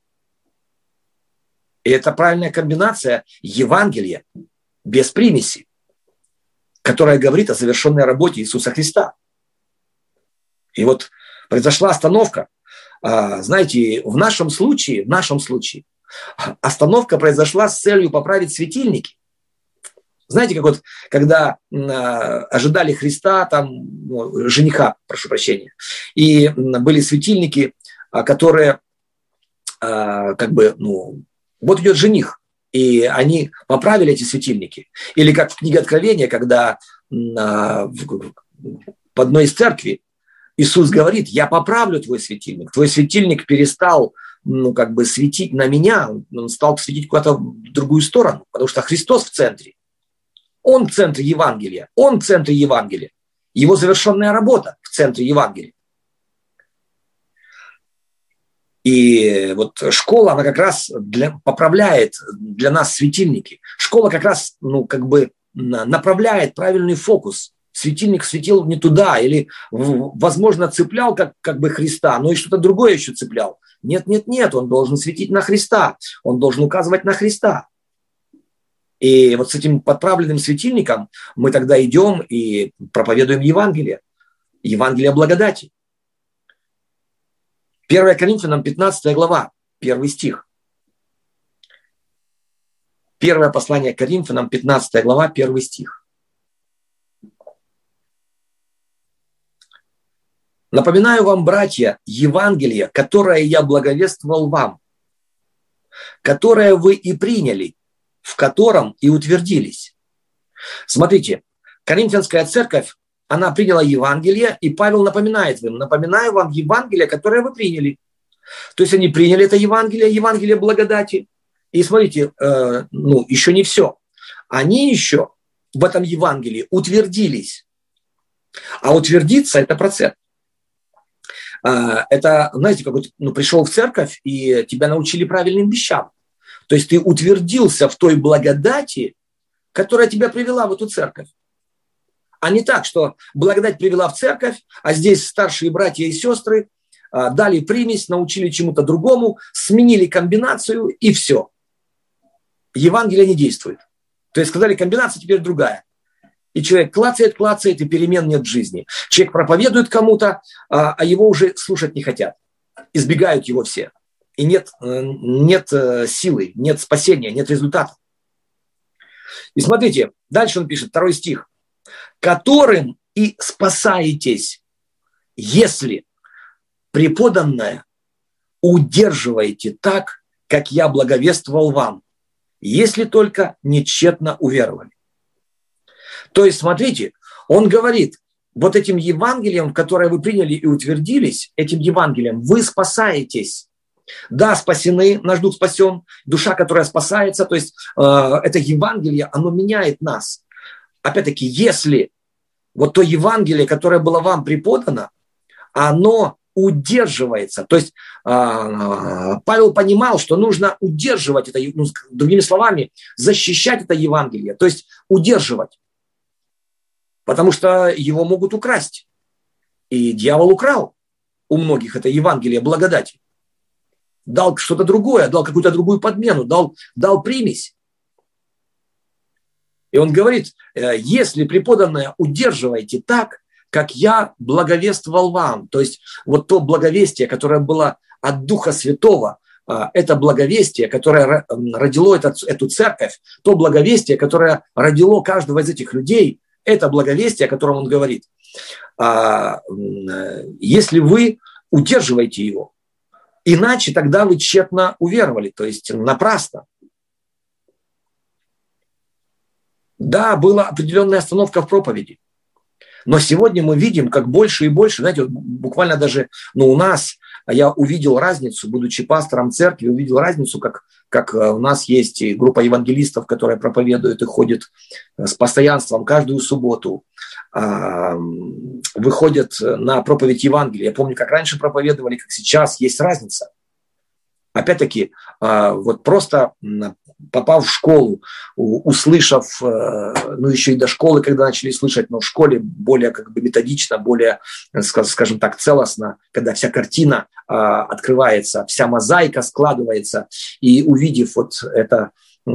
Speaker 1: И это правильная комбинация Евангелия без примеси, которая говорит о завершенной работе Иисуса Христа. И вот произошла остановка. Знаете, в нашем случае, в нашем случае остановка произошла с целью поправить светильники. Знаете, как вот, когда ожидали Христа, там, ну, жениха, прошу прощения, и были светильники, которые, как бы, ну, вот идет жених, и они поправили эти светильники. Или как в книге Откровения, когда в одной из церквей Иисус говорит: я поправлю твой светильник. Твой светильник перестал, ну, как бы светить на меня, он стал светить куда-то в другую сторону, потому что Христос в центре. Он в центре Евангелия, он в центре Евангелия. Его завершенная работа в центре Евангелия. И вот школа, она как раз для, поправляет для нас светильники. Школа как раз, ну, как бы направляет правильный фокус. Светильник светил не туда, или, возможно, цеплял как, как бы Христа, но и что-то другое еще цеплял. Нет, нет, нет, он должен светить на Христа, он должен указывать на Христа. И вот с этим подправленным светильником мы тогда идем и проповедуем Евангелие, Евангелие благодати. первое Коринфянам пятнадцатая глава, первый стих. Первое послание Коринфянам, пятнадцатая глава, первый стих. Напоминаю вам, братья, Евангелие, которое я благовествовал вам, которое вы и приняли, в котором и утвердились. Смотрите, Коринфянская церковь, она приняла Евангелие, и Павел напоминает им: напоминаю вам Евангелие, которое вы приняли. То есть они приняли это Евангелие, Евангелие благодати. И смотрите, э, ну, еще не все. Они еще в этом Евангелии утвердились. А утвердиться – это процесс. Э, это, знаете, как вот, ну, пришел в церковь, и тебя научили правильным вещам. То есть ты утвердился в той благодати, которая тебя привела в эту церковь. А не так, что благодать привела в церковь, а здесь старшие братья и сестры а, дали примесь, научили чему-то другому, сменили комбинацию, и все. Евангелие не действует. То есть сказали, комбинация теперь другая. И человек клацает, клацает, и перемен нет в жизни. Человек проповедует кому-то, а, а его уже слушать не хотят. Избегают его все. И нет, нет силы, нет спасения, нет результата. И смотрите, дальше он пишет, второй стих. Которым и спасаетесь, если преподанное удерживаете так, как я благовествовал вам, если только нечетно уверовали. То есть, смотрите, он говорит, вот этим Евангелием, которое вы приняли и утвердились, этим Евангелием вы спасаетесь. Да, спасены, наш дух спасен, душа, которая спасается, то есть э, это Евангелие, оно меняет нас. Опять-таки, если вот то Евангелие, которое было вам преподано, оно удерживается. То есть э, Павел понимал, что нужно удерживать это, ну, другими словами, защищать это Евангелие, то есть удерживать. Потому что его могут украсть. И дьявол украл у многих это Евангелие благодати. Дал что-то другое, дал какую-то другую подмену, дал, дал примесь. И он говорит, если преподанное удерживаете так, как я благовествовал вам, то есть вот то благовестие, которое было от Духа Святого, это благовестие, которое родило эту церковь, то благовестие, которое родило каждого из этих людей, это благовестие, о котором он говорит. Если вы удерживаете его, иначе тогда вы тщетно уверовали, то есть напрасно. Да, была определенная остановка в проповеди. Но сегодня мы видим, как больше и больше, знаете, вот буквально даже ну, у нас я увидел разницу, будучи пастором церкви, увидел разницу, как, как у нас есть группа евангелистов, которая проповедует и ходит с постоянством каждую субботу, выходят на проповедь Евангелия. Я помню, как раньше проповедовали, как сейчас, есть разница. Опять-таки, вот просто попав в школу, услышав, ну еще и до школы, когда начали слышать, но в школе более как бы методично, более, скажем так, целостно, когда вся картина открывается, вся мозаика складывается, и увидев вот это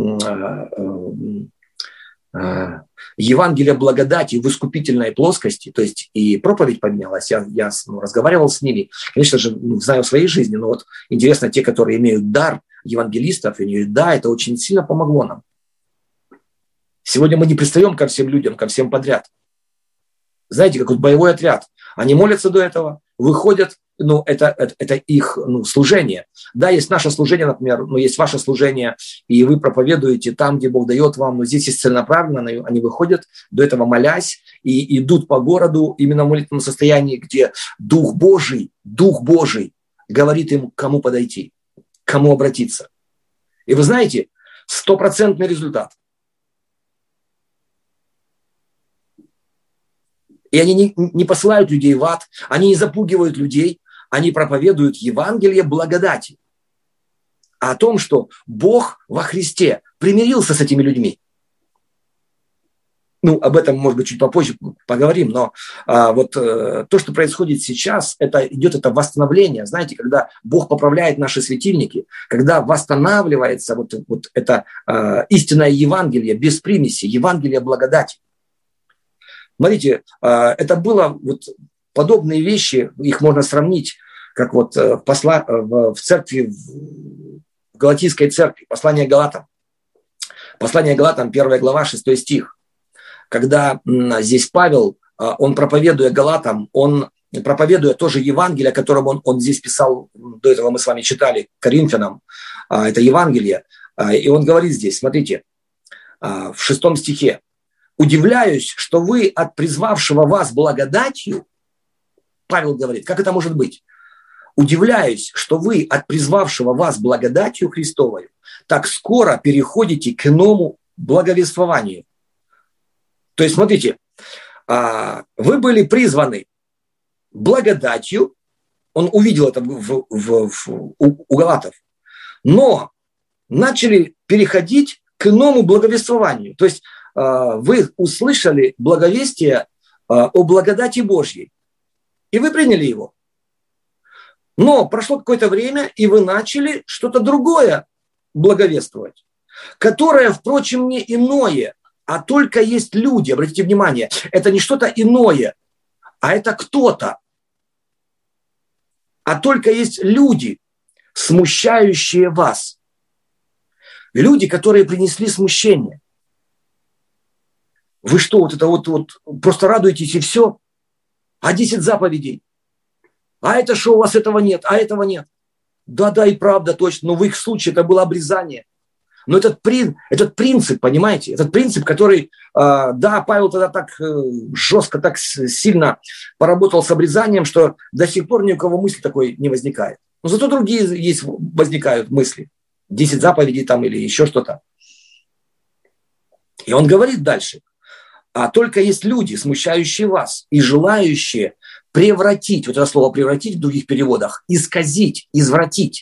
Speaker 1: Евангелие благодати в искупительной плоскости, то есть и проповедь поменялась, я, я ну, разговаривал с ними, конечно же, ну, знаю в своей жизни, но вот интересно, те, которые имеют дар евангелистов, и да, это очень сильно помогло нам. Сегодня мы не пристаем ко всем людям, ко всем подряд. Знаете, как вот боевой отряд, они молятся до этого, выходят, ну, это, это, это их ну, служение. Да, есть наше служение, например, ну, есть ваше служение, и вы проповедуете там, где Бог дает вам, но здесь есть целенаправленно, они выходят, до этого молясь, и идут по городу именно в молитвенном состоянии, где Дух Божий, Дух Божий говорит им, к кому подойти, к кому обратиться. И вы знаете, стопроцентный результат. И они не, не посылают людей в ад, они не запугивают людей, они проповедуют Евангелие благодати. О том, что Бог во Христе примирился с этими людьми. Ну, об этом, может быть, чуть попозже поговорим, но а, вот а, то, что происходит сейчас, это идет это восстановление. Знаете, когда Бог поправляет наши светильники, когда восстанавливается вот, вот это а, истинное Евангелие без примеси, Евангелие благодати. Смотрите, а, это было вот подобные вещи, их можно сравнить, как вот в, посла, в, в церкви, в Галатийской церкви, послание Галатам. Послание Галатам, первая глава, шестой стих. Когда здесь Павел, он проповедуя Галатам, он проповедуя тоже Евангелие, о котором он, он здесь писал, до этого мы с вами читали, Коринфянам, это Евангелие, и он говорит здесь, смотрите, в шестом стихе, «Удивляюсь, что вы от призвавшего вас благодатью», Павел говорит, как это может быть? «Удивляюсь, что вы от призвавшего вас благодатью Христовой так скоро переходите к иному благовествованию». То есть, смотрите, вы были призваны благодатью, он увидел это в, в, в, у, у Галатов, но начали переходить к иному благовествованию. То есть вы услышали благовестие о благодати Божьей, и вы приняли его. Но прошло какое-то время, и вы начали что-то другое благовествовать, которое, впрочем, не иное, а только есть люди. Обратите внимание, это не что-то иное, а это кто-то. А только есть люди, смущающие вас. Люди, которые принесли смущение. Вы что, вот это вот, вот просто радуетесь и все? А десять заповедей? А это что, у вас этого нет, а этого нет? Да-да, и правда, точно, но в их случае это было обрезание. Но этот, этот принцип, понимаете, этот принцип, который, э, да, Павел тогда так э, жестко, так сильно поработал с обрезанием, что до сих пор ни у кого мысли такой не возникает. Но зато другие есть, возникают мысли. Десять заповедей там или еще что-то. И он говорит дальше. А только есть люди, смущающие вас и желающие превратить, вот это слово превратить в других переводах, исказить, извратить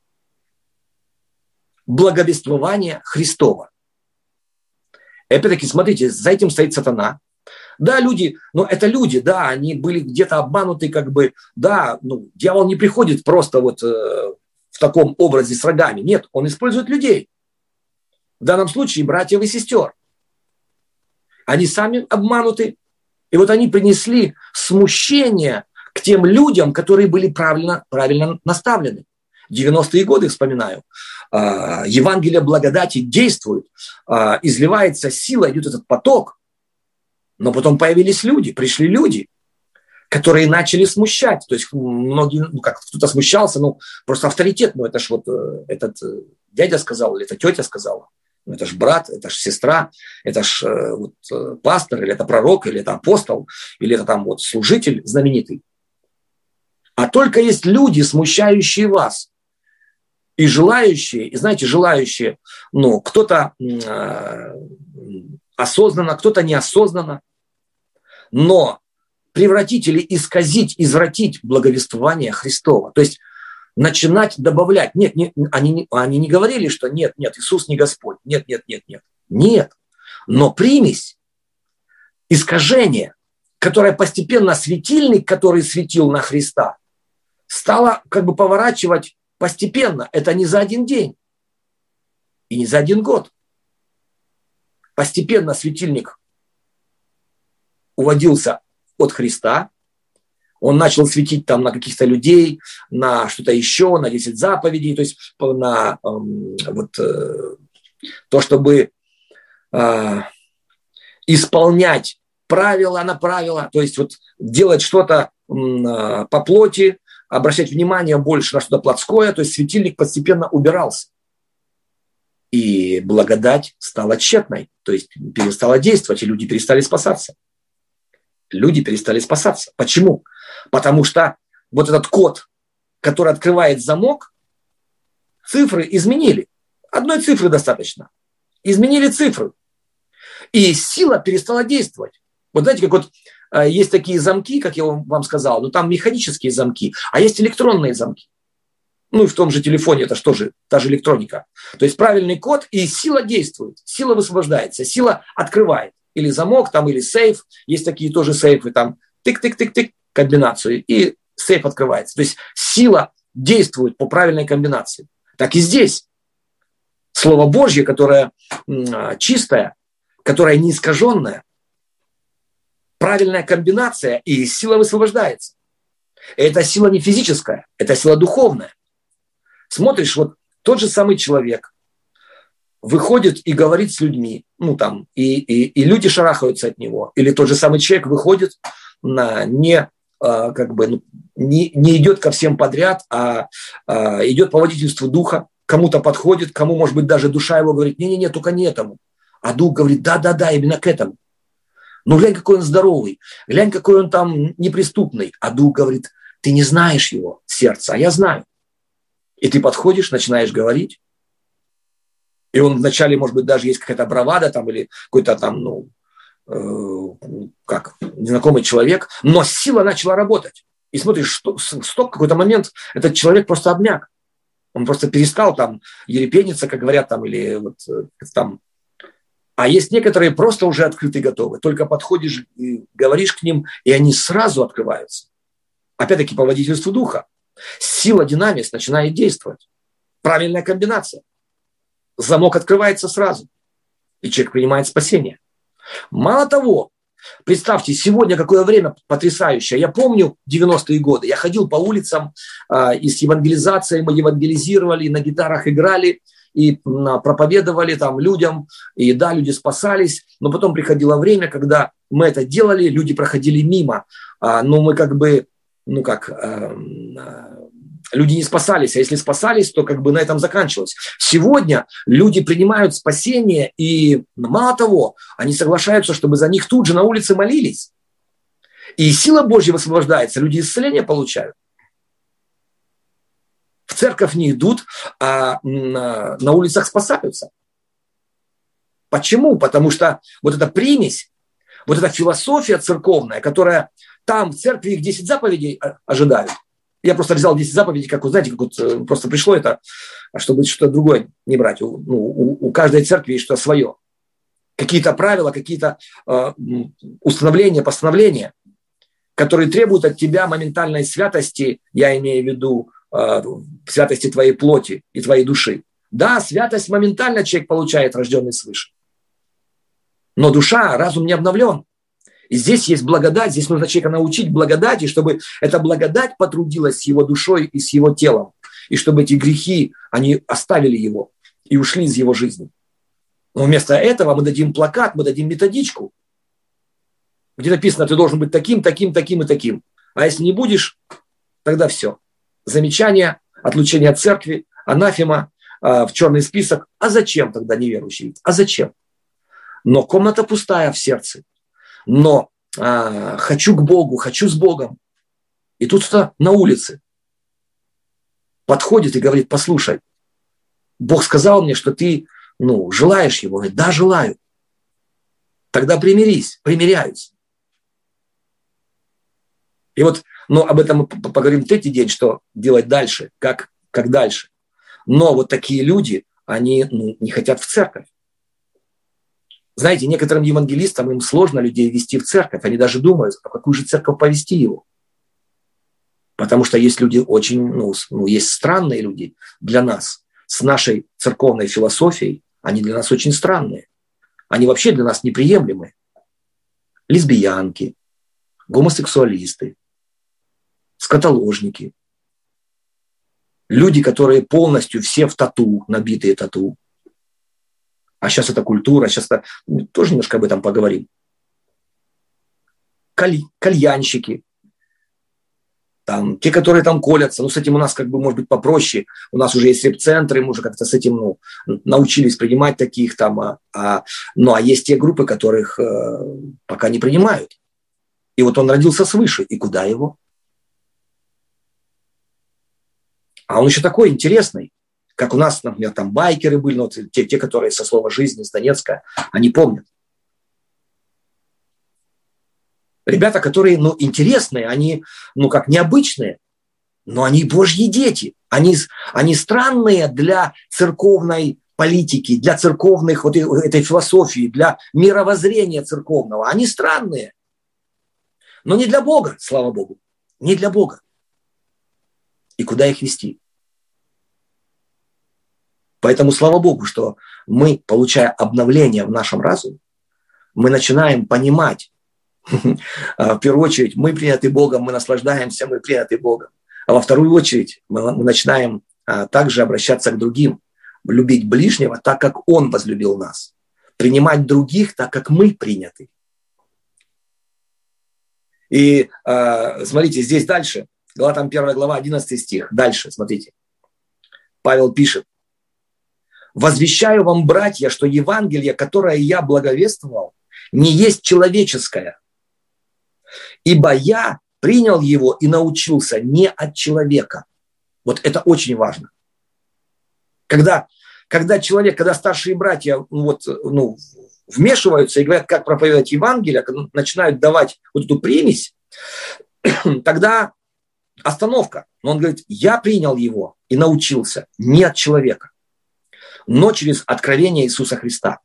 Speaker 1: благовествование Христова. Опять-таки, смотрите, за этим стоит сатана. Да, люди, но это люди, да, они были где-то обмануты, как бы, да, ну, дьявол не приходит просто вот э, в таком образе с рогами. Нет, он использует людей. В данном случае братьев и сестер. Они сами обмануты. И вот они принесли смущение к тем людям, которые были правильно, правильно наставлены. девяностые годы, вспоминаю, Евангелие благодати действует, изливается сила, идет этот поток. Но потом появились люди, пришли люди, которые начали смущать. То есть многие, ну как, кто-то смущался, ну просто авторитет, ну это ж вот этот дядя сказал, или эта тетя сказала. Ну, это ж брат, это ж сестра, это ж э, вот, э, пастор, или это пророк, или это апостол, или это там вот служитель знаменитый. А только есть люди, смущающие вас. И желающие, и знаете, желающие, ну, кто-то э, осознанно, кто-то неосознанно, но превратить или исказить, извратить благовествование Христова. То есть начинать добавлять. Нет, нет, они, они не говорили, что нет, нет, Иисус не Господь. Нет, нет, нет, нет. Нет. Но примесь, искажение, которое постепенно светильник, который светил на Христа, стало как бы поворачивать постепенно. Это не за один день и не за один год. Постепенно светильник уводился от Христа. Он начал светить там на каких-то людей, на что-то еще, на десять заповедей, то есть на эм, вот, э, то, чтобы э, исполнять правила на правила, то есть вот делать что-то э, по плоти, обращать внимание больше на что-то плотское, то есть светильник постепенно убирался. И благодать стала тщетной, то есть перестала действовать, и люди перестали спасаться. Люди перестали спасаться. Почему? Потому что вот этот код, который открывает замок, цифры изменили. Одной цифры достаточно. Изменили цифры. И сила перестала действовать. Вот знаете, как вот э, есть такие замки, как я вам сказал, ну там механические замки, а есть электронные замки. Ну и в том же телефоне это что же, та же электроника. То есть правильный код, и сила действует, сила высвобождается, сила открывает. Или замок, там, или сейф. Есть такие тоже сейфы, там, тык-тык-тык-тык, комбинацию, и сейф открывается. То есть сила действует по правильной комбинации. Так и здесь. Слово Божье, которое м, чистое, которое не искаженное, правильная комбинация, и сила высвобождается. И эта сила не физическая, это сила духовная. Смотришь, вот тот же самый человек выходит и говорит с людьми, ну там, и, и, и люди шарахаются от него. Или тот же самый человек выходит, на, не, а, как бы, ну, не, не идет ко всем подряд, а, а идет по водительству духа, кому-то подходит, кому, может быть, даже душа его говорит, не-не-не, только не этому. А дух говорит, да-да-да, именно к этому. Ну, глянь, какой он здоровый, глянь, какой он там неприступный. А дух говорит, ты не знаешь его сердца, а я знаю. И ты подходишь, начинаешь говорить, и он вначале, может быть, даже есть какая-то бравада там или какой-то там, ну, э, как, незнакомый человек, но сила начала работать. И смотришь, что, стоп, в какой-то момент этот человек просто обмяк. Он просто перестал там ерепениться, как говорят там, или вот там. А есть некоторые просто уже открыты и готовы. Только подходишь и говоришь к ним, и они сразу открываются. Опять-таки по водительству духа. Сила, динамис начинает действовать. Правильная комбинация. Замок открывается сразу, и человек принимает спасение. Мало того, представьте, сегодня какое время потрясающее. Я помню девяностые годы. Я ходил по улицам, э, и с евангелизацией мы евангелизировали, на гитарах играли, и э, проповедовали там людям. И да, люди спасались. Но потом приходило время, когда мы это делали, люди проходили мимо. Э, но мы как бы, ну как... Э, э, люди не спасались, а если спасались, то как бы на этом заканчивалось. Сегодня люди принимают спасение, и мало того, они соглашаются, чтобы за них тут же на улице молились. И сила Божья высвобождается, люди исцеление получают. В церковь не идут, а на, на улицах спасаются. Почему? Потому что вот эта примесь, вот эта философия церковная, которая там в церкви их десять заповедей ожидают. Я просто взял десять заповедей, как вы знаете, как вот просто пришло это, чтобы что-то другое не брать. У, ну, у, у каждой церкви есть что-то свое. Какие-то правила, какие-то э, установления, постановления, которые требуют от тебя моментальной святости, я имею в виду э, святости твоей плоти и твоей души. Да, святость моментально человек получает, рожденный свыше. Но душа, разум не обновлен. И здесь есть благодать, здесь нужно человека научить благодати, чтобы эта благодать потрудилась с его душой и с его телом. И чтобы эти грехи, они оставили его и ушли из его жизни. Но вместо этого мы дадим плакат, мы дадим методичку, где написано, ты должен быть таким, таким, таким и таким. А если не будешь, тогда все. Замечание, отлучение от церкви, анафема, в черный список. А зачем тогда неверующий? А зачем? Но комната пустая в сердце. Но а, хочу к Богу, хочу с Богом. И тут кто-то на улице подходит и говорит: послушай, Бог сказал мне, что ты, ну, желаешь его. Он говорит: да, желаю. Тогда примирись, примиряюсь. И вот, ну, об этом мы поговорим в третий день, что делать дальше, как, как дальше. Но вот такие люди, они, ну, не хотят в церковь. Знаете, некоторым евангелистам им сложно людей вести в церковь. Они даже думают, а какую же церковь повести его. Потому что есть люди очень, ну, ну, есть странные люди для нас. С нашей церковной философией они для нас очень странные. Они вообще для нас неприемлемы. Лесбиянки, гомосексуалисты, скотоложники. Люди, которые полностью все в тату, набитые тату. А сейчас это культура, сейчас это, тоже немножко об этом поговорим. Коль, кальянщики. Там, те, которые там колятся, ну, с этим у нас как бы может быть попроще. У нас уже есть реп-центры, мы уже как-то с этим, ну, научились принимать таких там. А, а, ну, а есть те группы, которых э, пока не принимают. И вот он родился свыше. И куда его? А он еще такой интересный. Как у нас, например, там байкеры были, ну, вот те, те, которые со слова «жизнь» из Донецка, они помнят. Ребята, которые, ну, интересные, они, ну, как необычные, но они Божьи дети. Они, они странные для церковной политики, для церковных, вот этой философии, для мировоззрения церковного. Они странные. Но не для Бога, слава Богу. Не для Бога. И куда их вести? Поэтому слава Богу, что мы, получая обновление в нашем разуме, мы начинаем понимать, в первую очередь, мы приняты Богом, мы наслаждаемся, мы приняты Богом. А во вторую очередь мы начинаем также обращаться к другим, любить ближнего так, как Он возлюбил нас, принимать других так, как мы приняты. И смотрите, здесь дальше, Галатам первая глава, одиннадцатый стих, дальше, смотрите. Павел пишет: «Возвещаю вам, братья, что Евангелие, которое я благовествовал, не есть человеческое, ибо я принял его и научился не от человека». Вот это очень важно. Когда, когда человек, когда старшие братья вот, ну, вмешиваются и говорят, как проповедовать Евангелие, начинают давать вот эту примесь, тогда остановка. Но он говорит: я принял его и научился не от человека, но через откровение Иисуса Христа.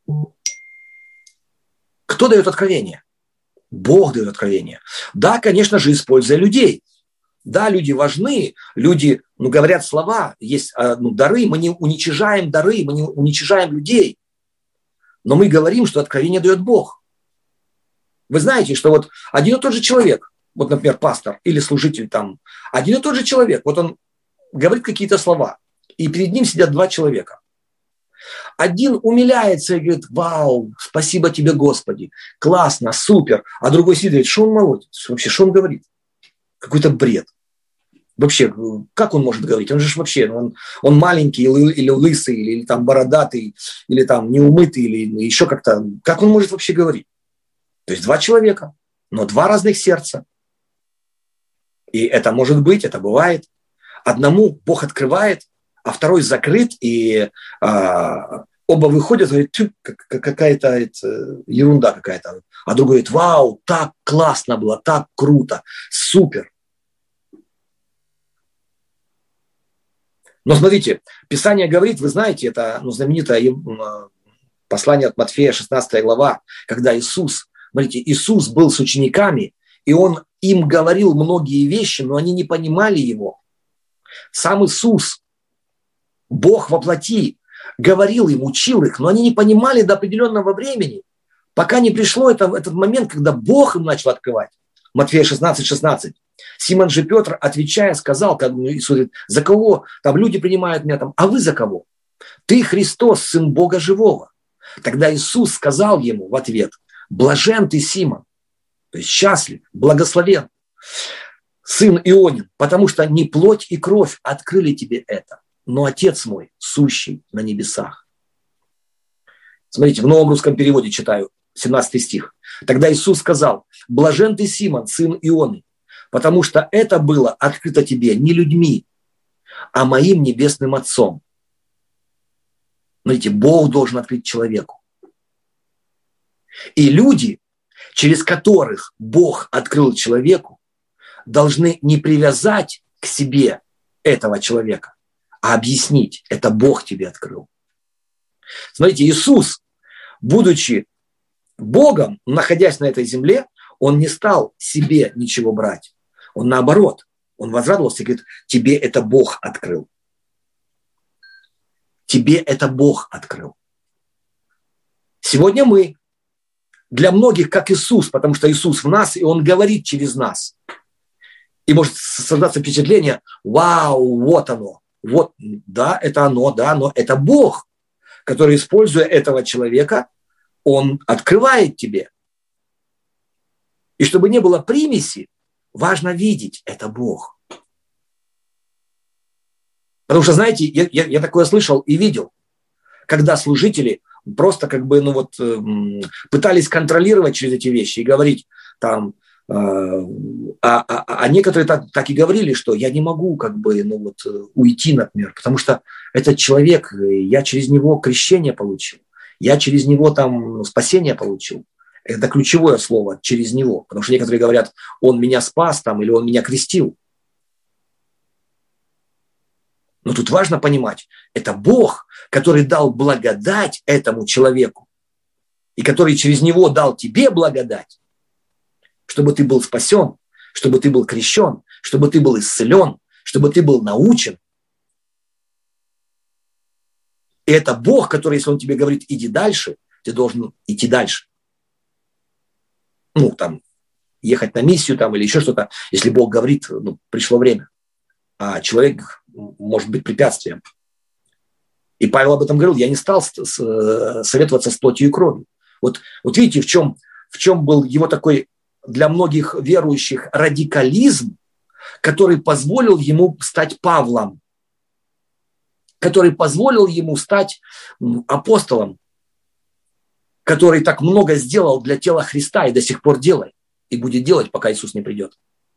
Speaker 1: Кто дает откровение? Бог дает откровение. Да, конечно же, используя людей. Да, люди важны, люди, ну, говорят слова, есть, ну, дары, мы не уничижаем дары, мы не уничижаем людей. Но мы говорим, что откровение дает Бог. Вы знаете, что вот один и тот же человек, вот, например, пастор или служитель там, один и тот же человек, вот он говорит какие-то слова, и перед ним сидят два человека. Один умиляется и говорит: вау, спасибо тебе, Господи, классно, супер. А другой сидит и говорит: что он молотит? Вообще, что он говорит? Какой-то бред. Вообще, как он может говорить? Он же вообще, он, он маленький или, или лысый, или, или там бородатый, или там неумытый, или еще как-то. Как он может вообще говорить? То есть два человека, но два разных сердца. И это может быть, это бывает. Одному Бог открывает, а второй закрыт, и а, оба выходят, говорят: какая-то это, ерунда какая-то. А другой говорит: вау, так классно было, так круто, супер. Но смотрите, Писание говорит, вы знаете, это, ну, знаменитое послание от Матфея, шестнадцатая глава, когда Иисус, смотрите, Иисус был с учениками, и Он им говорил многие вещи, но они не понимали Его. Сам Иисус, Бог во плоти, говорил им, учил их, но они не понимали до определенного времени, пока не пришло это, этот момент, когда Бог им начал открывать. Матфея шестнадцать, шестнадцать. Симон же Петр, отвечая, сказал, как Иисус говорит: за кого там люди принимают меня там, а вы за кого? Ты Христос, Сын Бога Живого. Тогда Иисус сказал ему в ответ: блажен ты, Симон, то есть счастлив, благословен, сын Ионин, потому что не плоть и кровь открыли тебе это, но Отец мой, сущий на небесах. Смотрите, в новом русском переводе читаю, семнадцатый стих. Тогда Иисус сказал: блажен ты, Симон, сын Ионы, Потому что это было открыто тебе не людьми, а моим небесным Отцом. Смотрите, Бог должен открыть человеку. И люди, через которых Бог открыл человеку, должны не привязать к себе этого человека, а объяснить, это Бог тебе открыл. Смотрите, Иисус, будучи Богом, находясь на этой земле, Он не стал себе ничего брать. Он наоборот, Он возрадовался и говорит, тебе это Бог открыл. Тебе это Бог открыл. Сегодня мы, для многих как Иисус, потому что Иисус в нас, и Он говорит через нас. И может создаться впечатление, вау, вот оно. Вот, да, это оно, да, но это Бог, который, используя этого человека, Он открывает тебе. И чтобы не было примеси, важно видеть, это Бог. Потому что, знаете, я, я, я такое слышал и видел, когда служители просто как бы, ну вот, пытались контролировать через эти вещи и говорить там, э, а, а, а некоторые так, так и говорили, что я не могу как бы, ну вот, уйти, например, потому что этот человек, я через него крещение получил, я через него там спасение получил. Это ключевое слово, через него. Потому что некоторые говорят, он меня спас там, или он меня крестил. Но тут важно понимать, это Бог, который дал благодать этому человеку, и который через него дал тебе благодать, чтобы ты был спасен, чтобы ты был крещен, чтобы ты был исцелен, чтобы ты был научен. И это Бог, который, если Он тебе говорит, иди дальше, ты должен идти дальше. Ну, там, ехать на миссию там, или еще что-то, если Бог говорит, ну, пришло время. А человек может быть препятствием. И Павел об этом говорил, я не стал советоваться с плотью и кровью. Вот, вот видите, в чем, в чем был его такой для многих верующих радикализм, который позволил ему стать Павлом, который позволил ему стать апостолом, который так много сделал для тела Христа и до сих пор делает, и будет делать, пока Иисус не придет.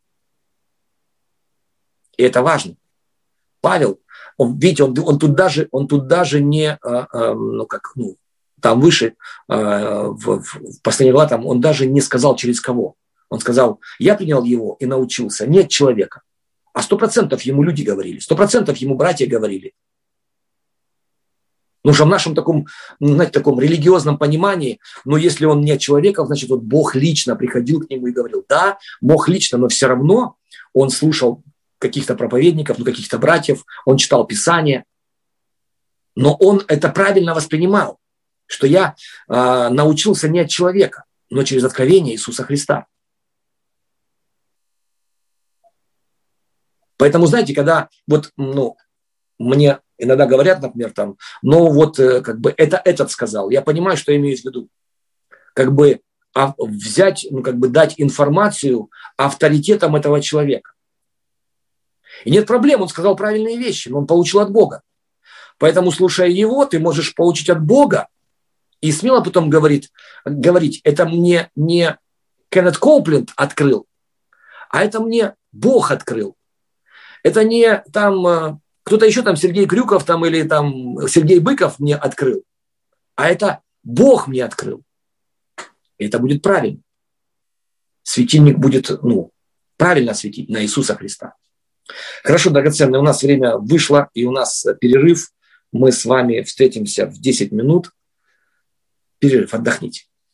Speaker 1: И это важно. Павел, он, видите, он, он, тут, даже, он тут даже не, а, а, ну как, ну, там выше, а, в, в последней главе, там, он даже не сказал, через кого. Он сказал, я принял его и научился не от человека, а сто процентов ему люди говорили, сто процентов ему братья говорили. Ну, что в нашем таком, знаете, таком религиозном понимании, но если он не от человека, значит, вот Бог лично приходил к нему и говорил, да, Бог лично, но все равно он слушал каких-то проповедников, ну, каких-то братьев, он читал Писание, но он это правильно воспринимал, что я э, научился не от человека, но через откровение Иисуса Христа. Поэтому, знаете, когда вот, ну, мне иногда говорят, например, там, ну вот, как бы, это этот сказал, я понимаю, что имею в виду. Как бы а, взять, ну, как бы дать информацию авторитетам этого человека. И нет проблем, он сказал правильные вещи, но он получил от Бога. Поэтому, слушая его, ты можешь получить от Бога и смело потом говорить, говорить это мне не Кеннет Коупленд открыл, а это мне Бог открыл. Это не там кто-то еще, там Сергей Крюков там, или там Сергей Быков мне открыл, а это Бог мне открыл. И это будет правильно. Светильник будет, ну, правильно светить на Иисуса Христа. Хорошо, драгоценные, у нас время вышло, и у нас перерыв. Мы с вами встретимся в десять минут. Перерыв, отдохните.